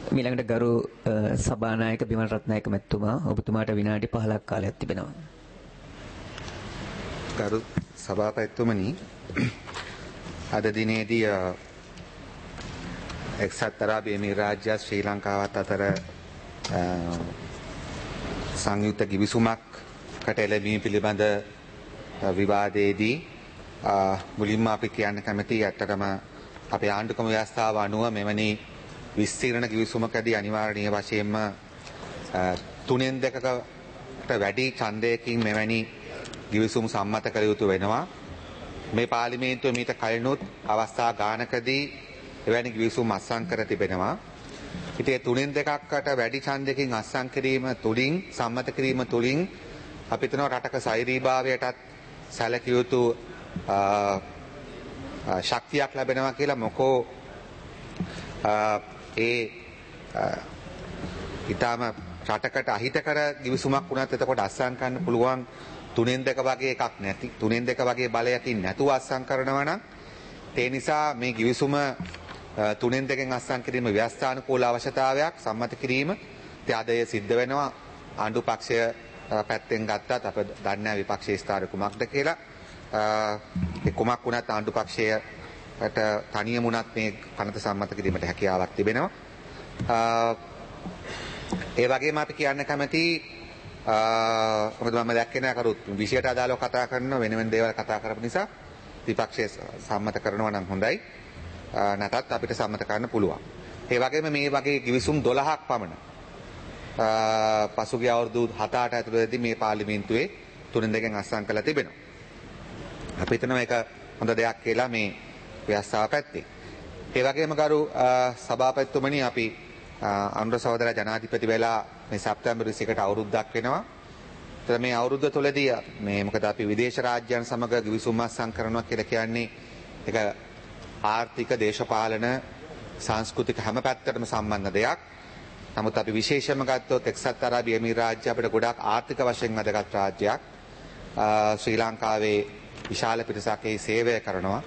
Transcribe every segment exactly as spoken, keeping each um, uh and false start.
මීළඟට ගරු සභානායක බිමල් රත්නායක මැතිතුමා ඔබතුමාට විනාඩි පහළක් කාලයක් තිබෙනවා. ගරු සභාපතිතුමනි, අද දිනේදී එක්සත් අරාබි එමිරාජ්‍ය ශ්‍රී ලංකාවත් අතර සංයුක්ත ගිවිසුමක්කට එළඹීම පිළිබඳ විවාදයේදී මුලින්ම අපි කියන්න කැමති ඇත්තටම අපේ ආණ්ඩුක්‍රම ව්‍යවස්ථාව අනුව මෙවැනි විස්තීර්ණ ගිවිසුමකදී අනිවාර්යීය වශයෙන්ම තුනෙන් දෙකකට වැඩි ඡන්දයකින් මෙවැනි ගිවිසුම් සම්මත කළ යුතු වෙනවා. මේ පාර්ලිමේන්තුවේ මීට කලිනුත් අවස්ථා ගානකදී එවැනි ගිවිසුම් අත්සන් කර තිබෙනවා. ඉතින් තුනෙන් දෙකකට වැඩි ඡන්දයකින් අත්සන් කිරීම තුලින් සම්මත කිරීම තුලින් අපි හිතනවා රටක සෛරීභාවයටත් සැලකිය යුතු ශක්තියක් ලැබෙනවා කියලා. මොකෝ ඒ ඊටම රටකට අහිතකර ගිවිසුමක් වුණත් එතකොට අත්සන් කරන්න පුළුවන් තුනෙන් දෙක වගේ එකක් නැති තුනෙන් දෙක වගේ බලයකින් නැතුව අත්සන් කරනවා නම් ඒ නිසා මේ ගිවිසුම තුනෙන් දෙකෙන් අත්සන් කිරීම ව්‍යවස්ථානුකූල අවශ්‍යතාවයක් සම්මත කිරීම ත්‍යාදය සිද්ධ වෙනවා. ආණ්ඩු පක්ෂය පැත්තෙන් ගත්තත් අප දන්නේ විපක්ෂයේ ස්ථාන කුමක්ද කියලා. ඒ කුමක් වුණත් ආණ්ඩු පක්ෂයට තනියම වුණත් මේ පනත සම්මත කිරීමට හැකියාවක් තිබෙනවා. ඒ වගේම අපි කියන්න කැමති මොකද මම දැක්කේ නෑ කරුත් විෂයට අදාළව කතා කරන වෙන වෙන දේවල් කතා කරපු නිසා විපක්ෂයේ සම්මත කරනවා නම් හොඳයි. නැතත් අපිට සම්මත කරන්න පුළුවන්. ඒ වගේම මේ වගේ ගිවිසුම් දොළහක් පමණ පසුගිය අවුරුදු හත අට ඇතුළතදී මේ පාර්ලිමේන්තුවේ තුනෙන් දෙකෙන් අත්සන් කළා තිබෙනවා. අපි හිතනවා මේක හොඳ දෙයක් කියලා මේ ව්‍යවස්ථාව පැත්තේ. ඒ වගේම ගරු සභාපතිතුමනි, අපි අනුර සහෝදර ජනාධිපති වෙලා මේ සැප්තැම්බර් විසි එකට අවුරුද්දක් වෙනවා. ඒතර මේ අවුරුද්ද තුළදී මේ මොකද අපි විදේශ රාජ්‍යයන් සමග ගිවිසුම් අත්සන් කරනවා කියලා කියන්නේ ඒක ආර්ථික, දේශපාලන, සංස්කෘතික හැම පැත්තටම සම්බන්ධ දෙයක්. නමුත් අපි විශේෂයෙන්ම ගත්තොත් එක්සත් අරාබි එමිරාජ්‍ය අපිට ගොඩාක් ආර්ථික වශයෙන් වැදගත් රාජ්‍යයක්. ශ්‍රී ලංකාවේ විශාල පිරිසක් ඒ සේවය කරනවා.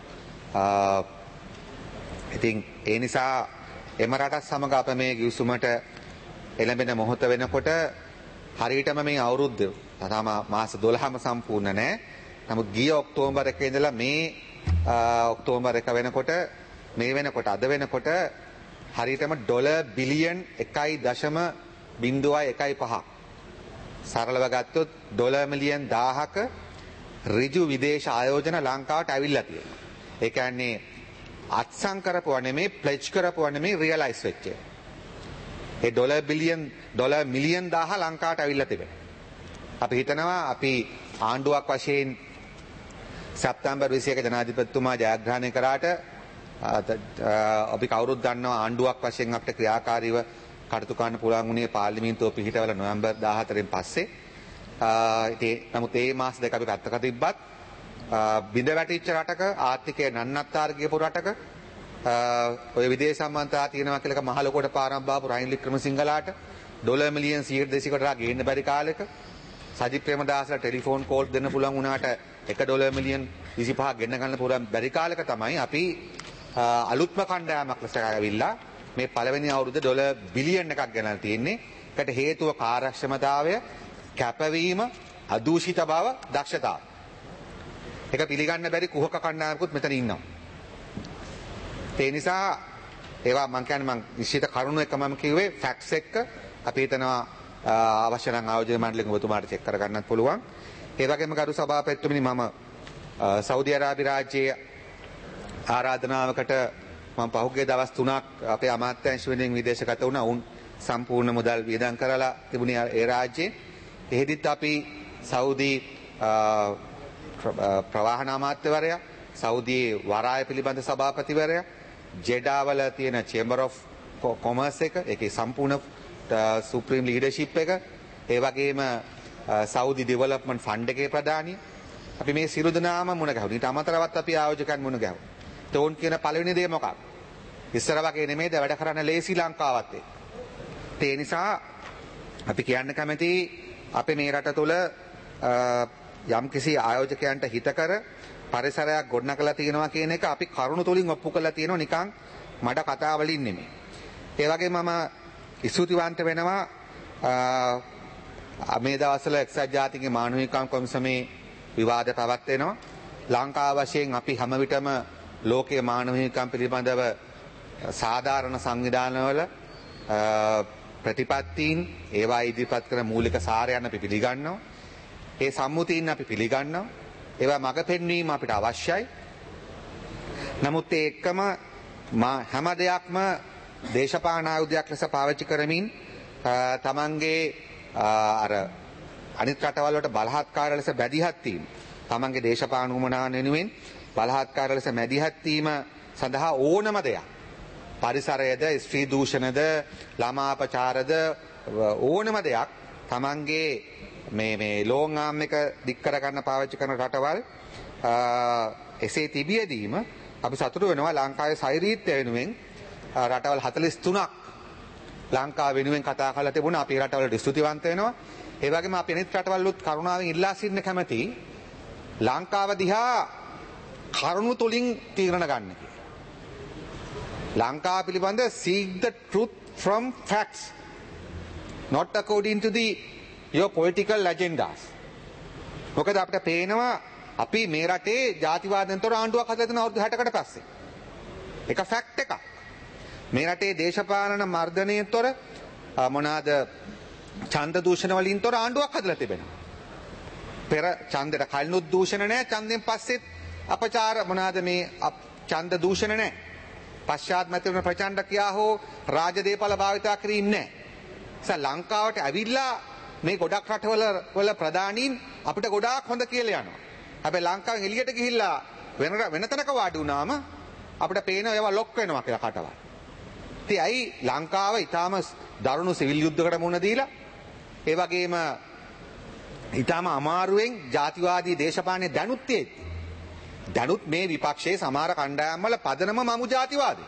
ඉතින් ඒ නිසා එම රටත් සමග අප මේ ගිවිසුමට එළඹෙන මොහොත වෙනකොට හරියටම මේ අවුරුද්ද තාම මාස දොළහම සම්පූර්ණ නැහැ. නමුත් ගිය ඔක්තෝබර් එකේ ඉඳලා මේ ඔක්තෝබර් එක වෙනකොට මේ වෙනකොට අද වෙනකොට හරියටම ඩොලර් බිලියන් එකයි දශම බිංදුවයි එකයි පහ සරලව ගත්තොත් ඩොලර් මිලියන් දාහක ඍජු විදේශ ආයෝජන ලංකාවට ඇවිල්ලා තියෙනවා. ඒ කියන්නේ අත්සන් කරපුවා නෙමෙයි, ප්ලෙජ් කරපුවා නෙමෙයි, රියලයිස් වෙච්ච. ඒ ඩොලර් බිලියන් ඩොලර් මිලියන් දහහ ලංකාවට ඇවිල්ලා තිබෙනවා. අපි හිතනවා අපි ආණ්ඩුවක් වශයෙන් සැප්තැම්බර් විසි එක ජනාධිපතිතුමා ජයග්‍රහණය කරාට අපි කවුරුත් දන්නවා ආණ්ඩුවක් වශයෙන් අපිට ක්‍රියාකාරීව කටයුතු කරන්න පුළුවන් වුණේ පාර්ලිමේන්තුව පිහිටවල නොවැම්බර් දාහතරෙන් පස්සේ. ඉතින් නමුත් ඒ මාස දෙක අපි පැත්තක තිබ්බත් බිඳ වැටිච්ච රටක, ආර්ථිකය නන්නත්තර ගියපු රටක ඔය විදේශ සම්බන්ධතා තියෙනවා කියලා මහ ලොකුවට පාරක් බාපු රනිල් වික්‍රමසිංහලාට ඩොලර් මිලියන් සියයට දෙසීයකට ගේන්න බැරි කාලෙක සජිත් ප්‍රේමදාසලා ටෙලිෆෝන් කෝල් දෙන්න පුළුවන් වුණාට එක ඩොලර් මිලියන් විසිපහක් ගෙන්න ගන්න පුළුවන් බැරි කාලෙක තමයි අපි අලුත්ම කණ්ඩායමක් ලෙස ආවිල්ලා මේ පළවෙනි අවුරුද්ද ඩොලර් බිලියන් එකක් ගෙනල්ලා තියෙන්නේ. ඒකට හේතුව කාර්යක්ෂමතාවය, කැපවීම, අදූෂිත බව, දක්ෂතාව. ඒක පිළිගන්න බැරි කුහක කණ්ඩායමකුත් මෙතන ඉන්නවා. ඒ නිසා ඒවා මම කියන්නේ මම නිශ්චිත කරුණු එක මම කිව්වේ ෆැක්ට්ස් එක්ක අපි හිතනවා අවශ්‍ය නම් ආයෝජන මණ්ඩලයෙන් ඔබතුමාට චෙක් කරගන්නත් පුළුවන්. ඒ වගේම ගරු සභාපතිතුමනි, මම සෞදි අරාබි රාජ්‍යයේ ආරාධනාවකට මම පහුගිය දවස් තුනක් අපේ අමාත්‍යාංශ වෙනුවෙන් විදේශගත වුණා. උන් සම්පූර්ණ මුදල් වියදම් කරලා තිබුණේ ඒ රාජ්‍යයේ. එහෙදිත් අපි සෞදි ප්‍රවාහන අමාත්‍යවරයා, සෞදියේ වරාය පිළිබඳ සභාපතිවරයා, ජෙඩාවල තියෙන චේම්බර් ඔෆ් කොමර්ස් එක, ඒකේ සම්පූර්ණ සුප්‍රීම් ලීඩර්ෂිප් එක, ඒ වගේම සෞදි ඩෙවලොප්මන්ට් ෆන්ඩ් එකේ ප්‍රධානිය, අපි මේ සියලු දෙනාම මුණ ගැහුවා. ඊට අමතරවත් අපි ආයෝජකයන් මුණ ගැහුවා. තෝන් කියන පළවෙනි දේ මොකක්ද? ඉස්සර වගේ නෙමෙයිද වැඩ කරන්න ලේසි ලංකාවත් එක්ක. ඒ නිසා අපි කියන්න කැමති අපේ මේ රට තුළ යම් කිසි ආයෝජකයන්ට හිතකර පරිසරයක් ගොඩනගලා තියෙනවා කියන එක අපි කරුණු තුලින් ඔප්පු කරලා තියෙනවා, නිකන් මඩ කතා වලින් නෙමෙයි. ඒ වගේම මම ස්තුතිවන්ත වෙනවා මේ දවස්වල එක්සත් ජාතීන්ගේ මානව හිමිකම් කොමිසමේ විවාද පවත්වනවා. ලංකාව වශයෙන් අපි හැම විටම ලෝකයේ මානව හිමිකම් පිළිබඳව සාධාරණ සංවිධානවල ප්‍රතිපත්තීන් ඒවා ඉදිරිපත් කරන මූලික සාරයන් අපි පිළිගන්නවා. ඒ සම්මුතීන් අපි පිළිගන්නවා. ඒවා මඟ පෙන්වීම අපිට අවශ්‍යයි. නමුත් ඒ එක්කම හැම දෙයක්ම දේශපාලන ආයුධයක් ලෙස පාවිච්චි කරමින් තමන්ගේ අර අනිත් රටවල් වලට බලහත්කාර ලෙස බැදිහත් වීම, තමන්ගේ දේශපාලන උමනාවන් වෙනුවෙන් බලහත්කාර ලෙස මැදිහත් වීම සඳහා ඕනම දෙයක්, පරිසරයද, ස්ත්‍රී දූෂණද, ළමා අපචාරද, ඕනම දෙයක් තමන්ගේ මේ මේ ලෝන් ආම් එක දික් කර ගන්න පාවිච්චි කරන රටවල් එසේ තිබියදීම අපි සතුටු වෙනවා ලංකාවේ සෛරීත්වය වෙනුවෙන් රටවල් හතළිස් තුනක් ලංකාව වෙනුවෙන් කතා කරලා තිබුණා. අපි රටවලට ස්තුතිවන්ත වෙනවා. ඒ වගේම අපි අනිත් රටවල්ලුත් කරුණාවෙන් ඉල්ලා සිටින්න කැමති ලංකාව දිහා කරුණු තුලින් තීරණ ගන්න කියලා. ලංකාව පිළිබඳ seek the truth from facts, not according to the your political agendas. මොකද අපිට පේනවා අපි මේ රටේ ජාතිවාදයෙන් තොර ආණ්ඩුවක් හදලා තියෙන අවුරුදු හැටකට පස්සේ. ඒක ෆැක්ට් එකක්. මේ රටේ දේශපාලන මර්ධනයෙන් තොර මොනවාද ඡන්ද දූෂණ වලින් තොර ආණ්ඩුවක් හදලා තිබෙනවා. පෙර ඡන්දයට කලිනුත් දූෂණ නැහැ, ඡන්දෙන් පස්සෙත් අපචාර මොනවාද මේ ඡන්ද දූෂණ නැහැ. පශ්චාත් මැතිවරණ ප්‍රචණ්ඩ කියා හෝ රාජදේපල භාවිතා කිරීම නැහැ. ඒ ලංකාවට ඇවිල්ලා මේ ගොඩක් රටවල වල ප්‍රධානීන් අපිට ගොඩාක් හොඳ කියලා යනවා. හැබැයි ලංකාවෙන් එළියට ගිහිල්ලා වෙන වෙන තැනක වාඩි වුණාම අපිට පේන ඒවා ලොක් වෙනවා කියලා කටවල්. ඉතින් ඇයි ලංකාව ඊටාම දරුණු සිවිල් යුද්ධයකට මුහුණ දීලා ඒ වගේම ඊටාම අමාරුවෙන් ජාතිවාදී දේශපාලනේ දැනුත් තියෙද්දි දැනුත් මේ විපක්ෂයේ සමහර කණ්ඩායම් වල පදනම මමු ජාතිවාදී.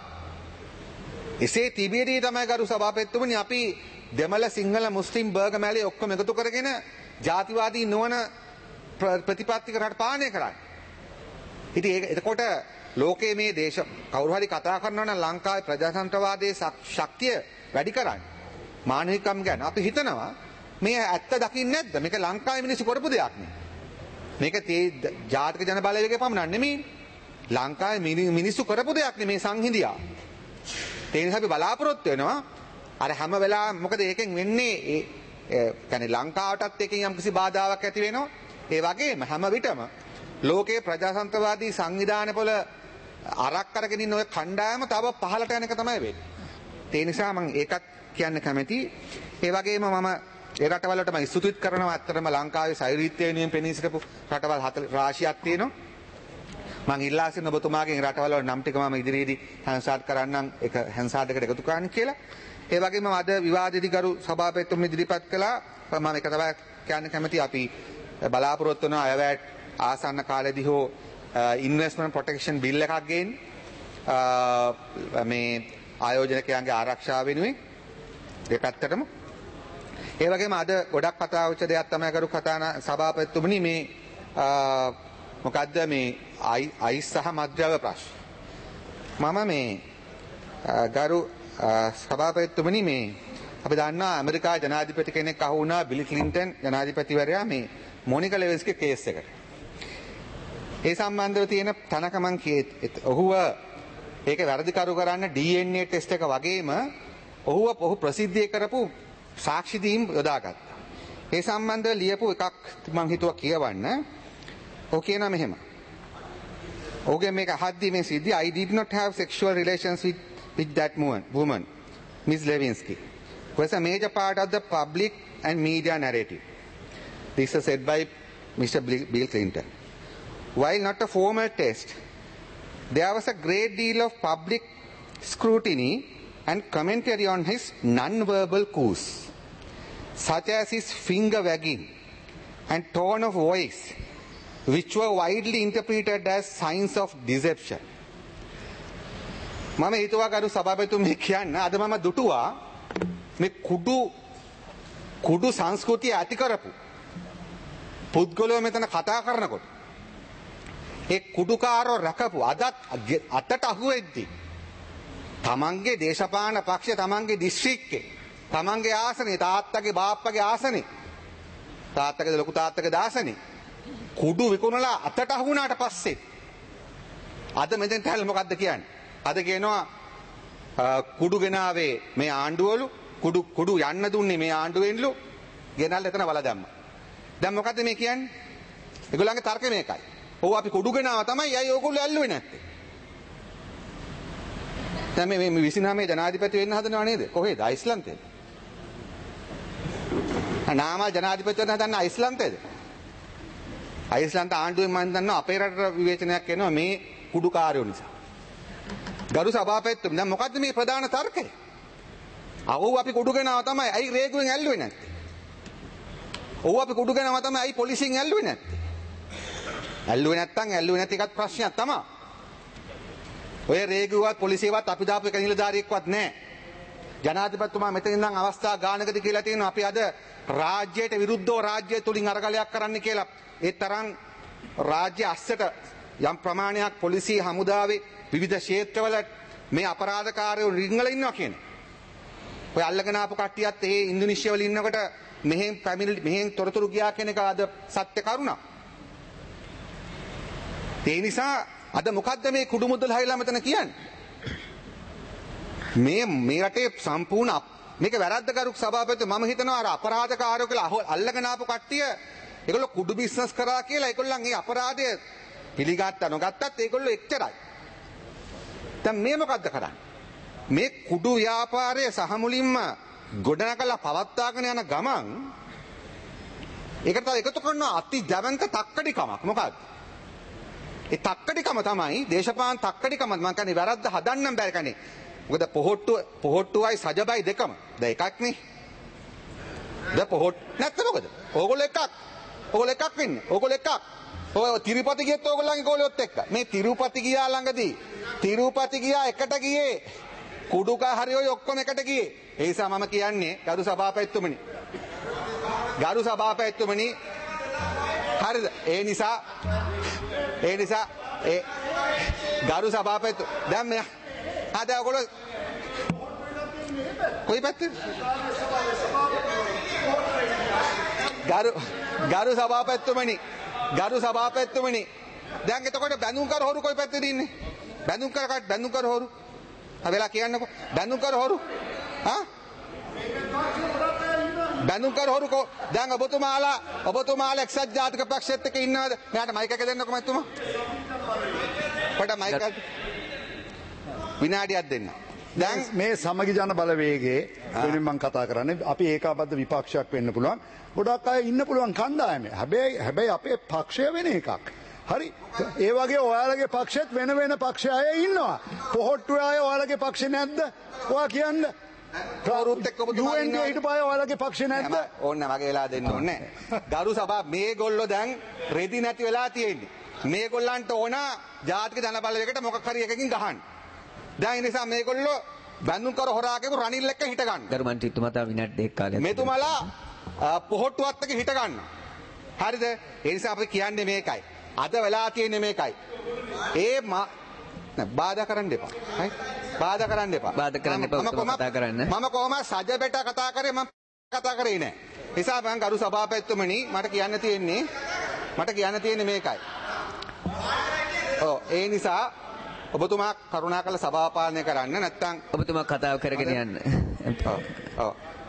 එසේ තිබියදී තමයි ගරු සභාපතිතුමනි අපි දෙමළ සිංහල මුස්ලිම් බර්ග මැලේ ඔක්කොම එකතු කරගෙන ජාතිවාදී නොවන ප්‍රතිපත්තික රට පාලනය කරන්නේ. ඉතින් ඒක එතකොට ලෝකයේ මේ දේශ කවුරු හරි කතා කරනවා නම් ලංකාවේ ප්‍රජාතන්ත්‍රවාදයේ ශක්තිය වැඩි කරන්නේ මානවිකම් ගැන අපි හිතනවා මේ ඇත්ත දකින්නේ නැද්ද? මේක ලංකාවේ මිනිස්සු කරපු දෙයක් නේ. මේක තේ ජාතික ජන බලවේගයේ පමණක් නෙමෙයි. ලංකාවේ මිනිස්සු කරපු දෙයක් නේ මේ සංහිඳියා. ඒ නිසා අපි බලාපොරොත්තු වෙනවා අර හැම වෙලාවෙම මොකද ඒකෙන් වෙන්නේ ඒ කියන්නේ ලංකාවටත් ඒකෙන් යම්කිසි බාධාවක් ඇති වෙනවා. ඒ වගේම හැම විටම ලෝකයේ ප්‍රජාතන්ත්‍රවාදී සංවිධානවල අරක් අරගෙන ඉන්න ඔය කණ්ඩායම තව පහළට යන එක තමයි වෙන්නේ. ඒ නිසා මම ඒකත් කියන්න කැමතියි. ඒ වගේම මම ඒ රටවල් වලට මම ස්තුතිත් කරනවා. ඇත්තටම ලංකාවේ සෛරීත්වය වෙනුවෙන් පෙනී සිටපු රටවල් හතර රාශියක් තියෙනවා. මම ඉල්ලා සිටින ඔබතුමාගෙන් රටවල් වල නම් ටික මම ඉදිරියේදී හැන්සාට් කරන්නම් එක හැන්සාට් එකට එකතු කරන්න කියලා. ඒ වගේම අද විවාදෙදි ගරු සභාපතිතුමනි ඉදිරිපත් කළා. මම එක තමයි කියන්න කැමතියි අපි බලාපොරොත්තු වෙන අයවැයට ආසන්න කාලෙදී හෝ ඉන්වෙස්ට්මන්ට් ප්‍රොටෙක්ෂන් බිල් එකක් ගේන්න මේ ආයෝජනකයන්ගේ ආරක්ෂාව වෙනුවෙන් දෙපැත්තටම. ඒ වගේම අද ගොඩක් කතා වෙච්ච දෙයක් තමයි කරු කතාන සභාපතිතුමනි මේ මොකද්ද මේ අයිස් සහ මද්ද්‍රව්‍ය ප්‍රශ්න. මම මේ ගරු සභාපතිතුමනි මේ අපි දන්නා ඇමරිකා ජනාධිපති කෙනෙක් අහු වුණා බිල් ක්ලින්ටන් ජනාධිපතිවරයා මේ මොනිකා ලෙවින්ස්ගේ කේස් එකට. ඒ සම්බන්ධව තියෙන තනක මං කියේ ඔහුව ඒක වැරදිකරු කරන්න ඩී එන් ඒ ටෙස්ට් එක වගේම ඔහුව ඔහු ප්‍රසිද්ධිය කරපු සාක්ෂි දීම් යොදාගත්තා. ඒ සම්බන්ධව ලියපු එකක් මං හිතුවා කියවන්න. ඔහු කියනවා මෙහෙම. ඔහුගේ මේක අහද්දී මේ සිද්ධිය I did not have sexual relations with, with that woman, woman Miss Lewinsky was a major part of the public and media narrative. This is said by Mister Bill Clinton. While not a formal test, there was a great deal of public scrutiny and commentary on his non-verbal cues, such as his finger wagging and tone of voice, which were widely interpreted as signs of deception. මම හිතුවා කරු සභාපතිතුමනි කියන්න අද මම දුටුවා මේ කුඩු කුඩු සංස්කෘතිය ඇති කරපු පුද්ගලයෝ මෙතන කතා කරනකොට ඒ කුඩුකාරෝ රකපු අදත් අතට අහුවෙද්දී තමන්ගේ දේශපාලන පක්ෂ තමන්ගේ දිස්ත්‍රික්කේ තමන්ගේ ආසනේ තාත්තගේ බාප්පගේ ආසනේ තාත්තගේ ලොකු තාත්තගේ දාසනේ කුඩු විකුණලා අතට අහු වුණාට පස්සේ අද මෙතෙන් තැල් මොකද්ද කියන්නේ? අද කියනවා කුඩු ගෙනාවේ මේ ආණ්ඩුවලු කුඩු කුඩු යන්න දුන්නේ මේ ආණ්ඩුවෙන්ලු ගෙනල්ලා එතන වල දැම්මා. දැන් මොකද්ද මේ කියන්නේ? ඒගොල්ලන්ගේ තර්කය මේකයි. ඔව් අපි කුඩු ගෙනාව තමයි අය ඕගොල්ලෝ ඇල්ලුවේ නැත්තේ. දැන් මේ මේ විසිනහමේ ජනාධිපති වෙන්න හදනව නේද? කොහෙද? අයිස්ලන්තේද? නාමල් ජනාධිපති වෙන්න හදන අයිස්ලන්තේද? අයිස්ලන්ත ආණ්ඩුවෙන් මම දන්නවා අපේ රටට විවේචනයක් එනවා මේ කුඩු කාර්යෝ නිසා. ගරු සභාපතිතුමනි දැන් මොකද්ද මේ ප්‍රධාන තර්කය? අවුව අපි කුඩු ගෙනාව තමයි අයි රේගුවෙන් ඇල්ලුවේ නැත්තේ. ඔව් අපි කුඩු ගෙනාව තමයි අයි පොලිසියෙන් ඇල්ලුවේ නැත්තේ. ඇල්ලුවේ නැත්තම් ඇල්ලුවේ නැති එකත් ප්‍රශ්නයක් තමයි. ඔය රේගුවත් පොලිසියවත් අපි දාපු එක නිලධාරියෙක්වත් නැහැ. ජනාධිපතිතුමා මෙතන ඉඳන් අවස්ථා ගානකදී කියලා තියෙනවා අපි අද රාජ්‍යයට විරුද්ධව රාජ්‍ය තුලින් අරගලයක් කරන්න කියලා. ඒ තරම් රාජ්‍ය අස්සට යම් ප්‍රමාණයක් පොලිසිය හමුදාවේ විවිධ ක්ෂේත්‍රවල මේ අපරාධකාරයෝ රිංගල ඉන්නවා කියන්නේ. ඔය අල්ලගෙන ආපු කට්ටියත් ඒ ඉන්දුනීසියා වල ඉන්නකොට මෙහෙන් පැමිණි මෙහෙන් තොරතුරු ගියා කියන එක අද සත්‍ය කරුණා. ඒ නිසා අද මොකද්ද මේ කුඩු මුදල් හැයිලා මෙතන කියන්නේ? මේ මේ රටේ සම්පූර්ණ මේක වැරද්දකරුක් සභාපති මම හිතනවා අර අපරාධකාරයෝ කියලා අල්ලගෙන ආපු කට්ටිය ඒගොල්ලෝ කුඩු බිස්නස් කරා කියලා ඒගොල්ලන් ඒ අපරාධය පිළිගත්තා නොගත්තත් ඒගොල්ලෝ එච්චරයි. දැන් මේ මොකද්ද කරන්නේ? මේ කුඩු ව්‍යාපාරයේ සහ මුලින්ම ගොඩනගලා පවත්වාගෙන යන ගමන් ඒකට තව එකතු කරන අති ජවන්ත තක්කඩිකමක් මොකක්ද? ඒ තක්කඩිකම තමයි දේශපාලන තක්කඩිකම මම කියන්නේ වැරද්ද හදන්නම් බැරි කනේ. මොකද පොහොට්ටු පොහොට්ටුවයි සජබයි දෙකම. දැන් එකක් නේ. දැන් පොහොට් නැත්නම් මොකද? ඕගොල්ලෝ එකක්. ඕගොල්ලෝ එකක් වෙන්නේ. ඕගොල්ලෝ එකක්. ඔය තිරුපති ගියත් ඕගොල්ලන්ගේ ගෝලියොත් එක්ක. මේ තිරුපති ගියා ළඟදී. තිරුපති ගියා එකට ගියේ. කුඩුකා හරි ඔය ඔක්කොම එකට ගියේ. ඒ නිසා මම කියන්නේ ගරු සභාපතිතුමනි. ගරු සභාපතිතුමනි හරිද? ඒ නිසා ඒ නිසා ඒ ගරු සභාපති දැන් මේ ආද ඔයගොල්ලෝ කොයි පැත්තේ? ගරු ගරු සභාපතිතුමනි ගරු සභාපතිතුමනි දැන් එතකොට බැඳුම් කර හොරු කොයි පැත්තේද ඉන්නේ? බැඳුම් කර කට බැඳුම් කර හොරු. ආ වෙලා කියන්නකෝ බැඳුම් කර හොරු. ආ බැඳුම් කර හොරු කො දැන් ඔබතුමාලා ඔබතුමාලා එක්සත් ජාතික පක්ෂයත් එක්ක ඉන්නවද? මෙයාට මයික් එක දෙන්නකෝ මහත්තුමා. පොඩ මයික් එක විනාඩියක් දෙන්න. දැන් මේ සමගි ජන බලවේගයේ වෙනින් මම කතා කරන්නේ අපි ඒකාබද්ධ විපක්ෂයක් වෙන්න පුළුවන්. ගොඩක් අය ඉන්න පුළුවන් කණ්ඩායමේ. හැබැයි හැබැයි අපේ පක්ෂය වෙන එකක්. හරි ඒ වගේ ඔයාලගේ පක්ෂෙත් වෙන වෙන පක්ෂ අය ඉන්නවා. පොහොට්ටු අය ඔයාලගේ පක්ෂේ නැද්ද? ඔයා කියන්න. කවුරුත් එක්ක ඔබතුමා ඉන්නවා. ඊට පස්සේ ඔයාලගේ පක්ෂේ නැද්ද? ඕන්න වගේ වෙලා දෙන්න ඕනේ. ගරු සභා මේගොල්ලෝ දැන් රෙදි නැති වෙලා තියෙන්නේ. මේගොල්ලන්ට ඕන ජාතික ජන බලවේගයට මොකක් හරි එකකින් ගහන්න. දැන් ඒ නිසා මේගොල්ලෝ බැඳුම් කර හොරාකේපු රනිල් එක්ක හිට ගන්න. ගරු මන්ත්‍රීතුමා තව විනාඩි දෙකක් කාලයක්. මෙතුමලා පොහොට්ටුවත් එක්ක හිට ගන්න. හරිද? ඒ නිසා අපි කියන්නේ මේකයි. අද වෙලා තියෙන්නේ මේකයි. ඒ නෑ බාධා කරන්න එපා. හරි? බාධා කරන්න එපා. බාධා කරන්න එපා. මම කතා කරන්න. මම කොහොම සජබෙට කතා කරේ මම කතා කරේ නෑ. නිසා මම ගරු සභාපතිතුමනි මට කියන්න තියෙන්නේ මට කියන්න තියෙන්නේ මේකයි. ඔව් ඒ නිසා ඔබතුමා කරුණාකර සභාව පාලනය කරන්න නැත්නම් ඔබතුමා කතාව කරගෙන යන්න. ඔව් ඔව්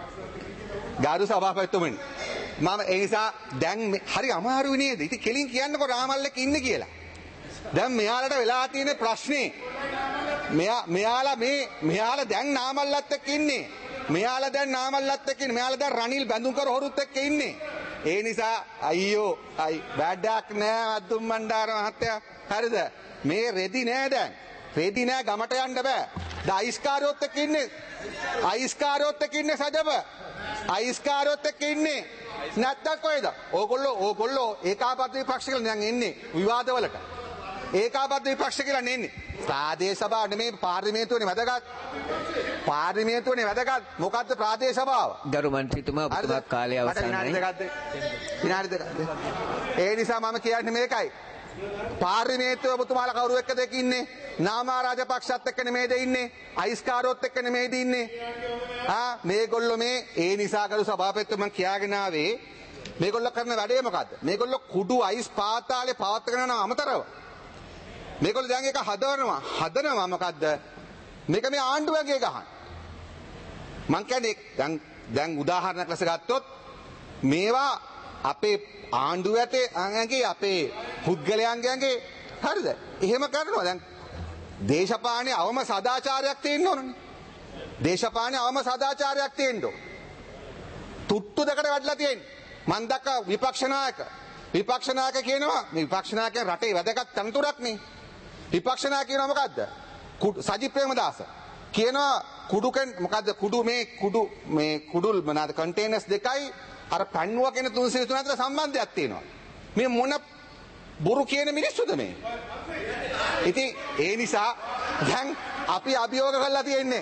ගරු සභාපතිතුමනි මම ඒ නිසා දැන් හරි අමාරුයි නේද? ඉතින් කෙලින් කියන්නකෝ රාමල්ලෙක් ඉන්නේ කියලා. දැන් මෙයාලට වෙලා තියෙන ප්‍රශ්නේ මෙයා මෙයාලා මේ මෙයාලා දැන් නාමල්ලත් එක්ක ඉන්නේ. මෙයාලා දැන් නාමල්ලත් එක්ක ඉන්නේ. මෙයාලා දැන් රනිල් බැඳුම් කර හොරුත් එක්ක ඉන්නේ. ඒ නිසා අයියෝ අයි වැඩක් නෑ අද්දුම් මණ්ඩාර මහත්තයා. හරිද? මේ රෙදි නෑ දැන්. රෙදි නෑ ගමට යන්න බෑ. ද අයිස්කාරයොත් එක්ක ඉන්නේ. අයිස්කාරයොත් එක්ක ඉන්නේ සජබ. අයිස්කාරයොත් එක්ක ඉන්නේ. නැත්තම් කොහෙද? ඕගොල්ලෝ ඕගොල්ලෝ ඒකාබද්ධ විපක්ෂ කියලා දැන් එන්නේ විවාදවලට. ඒකාබද්ධ විපක්ෂ කියලා නෙන්නේ. ප්‍රාදේශ සභාව නෙමෙයි පාර්ලිමේන්තුවනේ වැදගත්. පාර්ලිමේන්තුවනේ වැදගත්. මොකද්ද ප්‍රාදේශ සභාව? ගරු මන්ත්‍රීතුමා ඔබතුමා කාලය අවසන්යි. විනාඩි දෙකක් ඒ නිසා මම කියන්නේ මේකයි. පාර්ලිමේන්තුව ඔබතුමාලා කවුරු එක්කද ඉන්නේ? නාමා රාජපක්ෂත් එක්ක නෙමෙයිද ඉන්නේ? අයිස්කාරොත් එක්ක නෙමෙයිද ඉන්නේ? ආ මේගොල්ලෝ මේ ඒ නිසා කරු සභාපතිතුමන් කියාගෙන ආවේ මේගොල්ලෝ කරන වැඩේ මොකද්ද? මේගොල්ලෝ කුඩු අයිස් පාතාලේ පවත්වාගෙන යන අමතරව මේගොල්ලෝ දැන් එක හදවනවා. හදනවා මොකද්ද? මේක මේ ආණ්ඩුවගේ ගහන. මං කියන්නේ දැන් දැන් උදාහරණයක් ලෙස ගත්තොත් මේවා අපේ ආණ්ඩුව ඇතේ අංගගේ අපේ පුද්ගලයන්ගේ හරිද? එහෙම කරනවා. දැන් දේශපාලනේ අවම සදාචාරයක් තියෙන්න ඕනනේ. දේශපාලනේ අවම සදාචාරයක් තියෙන්න ඕන. තුට්ටු දෙකට වැටලා තියෙන්නේ. මන් දැක්ක විපක්ෂ නායක. විපක්ෂ නායක කියනවා මේ විපක්ෂ නායකයන් රටේ වැදගත් තනතුරක් නේ. විපක්ෂ නායක කියනවා මොකද්ද? සජිත් ප්‍රේමදාස කියනවා කුඩුකෙන් මොකද්ද කුඩු මේ කුඩු මේ කුඩුල් මොනවාද කන්ටේනර්ස් දෙකයි අර පන්නුව කියන තුන්සිය තුන අතර සම්බන්ධයක් තියෙනවා. මේ මොන බොරු කියන මිනිස්සුද මේ? ඉතින් ඒ නිසා දැන් අපි අභියෝග කරලා තියෙන්නේ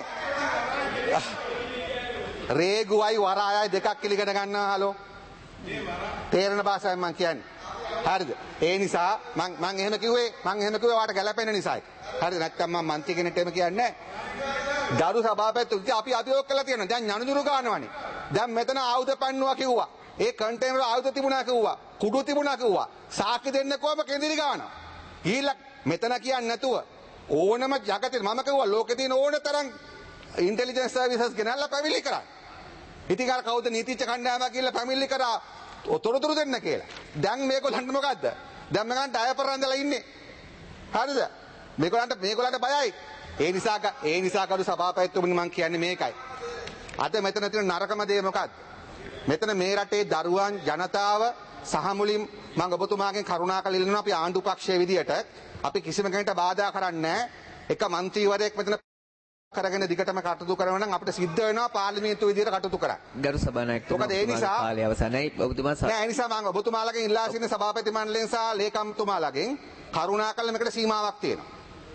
රේගුවයි වරායයි දෙකක් ඉලිගෙන ගන්නවා හලෝ. තේරෙන භාෂාවෙන් මම කියන්නේ. හරිද? ඒ නිසා මම මම එහෙම කිව්වේ මම එහෙම කිව්වේ වාට ගැළපෙන නිසායි. හරිද? නැත්තම් මම මන්ත්‍රී කෙනෙක්ට එහෙම කියන්නේ නැහැ. ගරු සභාපතිතුමනි අපි අභියෝග කළා තියෙනවා. දැන් යනුදුරු ගන්නවනේ. දැන් මෙතන ආයුධ පන්නුවා කිව්වා. ඒ කන්ටේනර් ආයුධ තිබුණා කිව්වා. කුඩු තිබුණා කිව්වා. සාක්ෂි දෙන්න කොහම කෙඳිරි ගන්නවා. ගිහිල්ලා මෙතන කියන්නේ නැතුව ඕනම జగතේ මම කිව්වා ලෝකේ තියෙන ඕන තරම් ඉන්ටෙලිජන්ස් සර්විසස් ගෙනල්ලා පැමිණිලි කරා. ඉතින් අර කවුද නීතිච්ච කණ්ඩායමක් කියලා පැමිණිලි කරා තොරතුරු දෙන්න කියලා. දැන් මේගොල්ලන්ට මොකද්ද? දැන් මගන් ඩයපර් ඇඳලා ඉන්නේ. හරිද? මේගොල්ලන්ට මේගොල්ලන්ට බයයි. ඒ නිසා ඒ නිසා කරු සභාපතිතුමනි මම කියන්නේ මේකයි. අද මෙතන තියෙන නරකම දේ මොකද්ද? මෙතන මේ රටේ දරුවන් ජනතාව සහ මුලින් මම ඔබතුමාගෙන් කරුණාකර ඉල්ලනවා අපි ආණ්ඩු පක්ෂයේ විදියට අපි කිසිම කෙනෙකුට බාධා කරන්නේ නැහැ. එක മന്ത്രിවරයෙක් මෙතන කරගෙන දිගටම කටයුතු කරනවා නම් අපිට සිද්ධ වෙනවා පාර්ලිමේන්තුව විදියට කටයුතු කරන්න. ගරු සභානායකතුමා මොකද ඒ නිසා කාලය අවසන්යි. ඔබතුමා නෑ ඒ නිසා මම ඔබතුමාලගෙන් ඉල්ලා සිටින සභාපති මණ්ඩලයෙන් සහ ලේකම්තුමාලගෙන් කරුණාකරලා මේකට සීමාවක් තියෙනවා.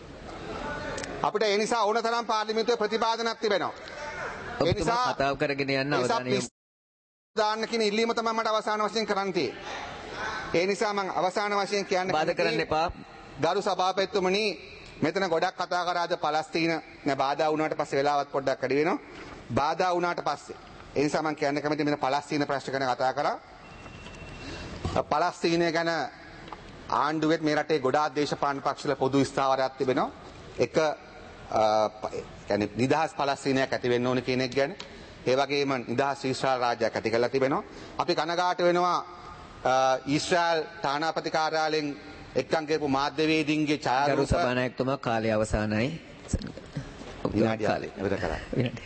අපිට ඒ නිසා ඕන තරම් පාර්ලිමේන්තුවේ ප්‍රතිපාදනයක් තිබෙනවා. ඒ නිසා කතාව කරගෙන යන්න අවධානය දාන්න කියන ඉල්ලීම තමයි මට අවසාන වශයෙන් කරන්න තියෙන්නේ. ඒ නිසා මම අවසාන වශයෙන් කියන්න බාධා කරන්න එපා. ගරු සභාපතිතුමනි මෙතන ගොඩක් කතා කරාද පලස්තීන නෑ බාධා වුණාට පස්සේ වෙලාවත් පොඩ්ඩක් වැඩි වෙනවා. බාධා වුණාට පස්සේ ඒ නිසා මම කියන්න කැමතියි මෙතන පලස්තීන ප්‍රශ්න ගැන කතා කරා. පලස්තීනය ගැන ආණ්ඩුවෙත් මේ රටේ ගොඩාක් දේශපාලන පක්ෂවල පොදු ස්ථාවරයක් තිබෙනවා. එක يعني නිදහස් පලස්තීනයක් ඇති වෙන්න ඕන කියන එක ගැන. ඒ වගේම නිදහස් ඊශ්‍රායල් රාජ්‍යයක් ඇති කරලා තිබෙනවා. අපි කනගාටු වෙනවා ඊශ්‍රායල් තානාපති කාර්යාලයෙන් එක්කන් කියපු මාධ්‍යවේදීන්ගේ ඡායාරූප. ගරු සභානායකතුමා කාලය අවසానයි. විනාඩියක් ඉවර කරා.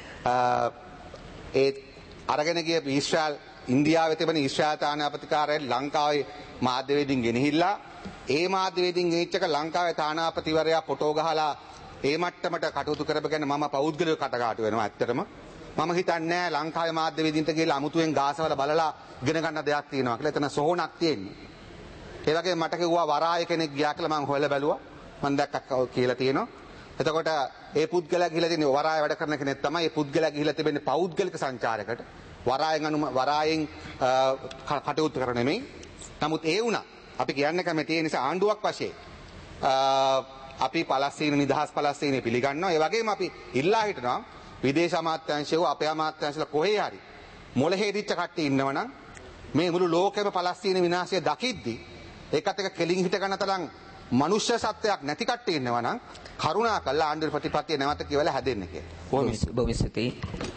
ඒ අරගෙන ගිය ඊශ්‍රායල් ඉන්දියාවේ තිබෙන ඊශ්‍රායල් තානාපති කාර්යාලය ලංකාවේ මාධ්‍යවේදීන් ගෙනහිල්ලා ඒ මාධ්‍යවේදීන් ගෙනිච්ච එක ලංකාවේ තානාපතිවරයා ෆොටෝ ගහලා ඒ මට්ටමට කටයුතු කරපගෙන මම පෞද්ගලිකව කටකාටු වෙනවා ඇත්තටම. මම හිතන්නේ ලංකාවේ මාධ්‍යවේදීන්ට ගිහලා අමුතුවෙන් ගාසවල බලලා ඉගෙන ගන්න දෙයක් තියෙනවා කියලා. එතන සෝහනක් තියෙන්නේ. ඒ වගේම මට කිව්වා වරාය කෙනෙක් ගියා කියලා මම හොයලා බැලුවා. මම දැක්කක් කියලා තියෙනවා. එතකොට ඒ පුද්ගලයා ගිහිලා තියෙන්නේ වරාය වැඩ කරන කෙනෙක් තමයි. ඒ පුද්ගලයා ගිහිලා තිබෙන්නේ පෞද්ගලික සංචාරයකට. වරායෙන් අනු වරායෙන් කටයුතු කරන නෙමෙයි. නමුත් ඒ වුණා අපි කියන්න කැමති ඒ නිසා ආණ්ඩුවක් වශයෙන් අපි පලස්තීන නිදහස් පලස්තීනය පිළිගන්නවා. ඒ වගේම අපි ඉල්ලා හිටනවා විදේශ අමාත්‍යාංශය හෝ අපේ අමාත්‍යාංශල කොහේ හරි මොළේ දිච්ච කට්ටිය ඉන්නවනම් මේ මුළු ලෝකෙම පලස්තීන විනාශය දකිද්දි ඒකත් එක කෙලින් හිට ගන්න තරම් මනුෂ්‍ය සත්‍යයක් නැති කට්ටිය ඉන්නවනම් කරුණාකරලා ආණ්ඩුවේ ප්‍රතිපත්තිය නැවත කියවලා හැදෙන්න කියලා. බොහොම ස්තුතියි.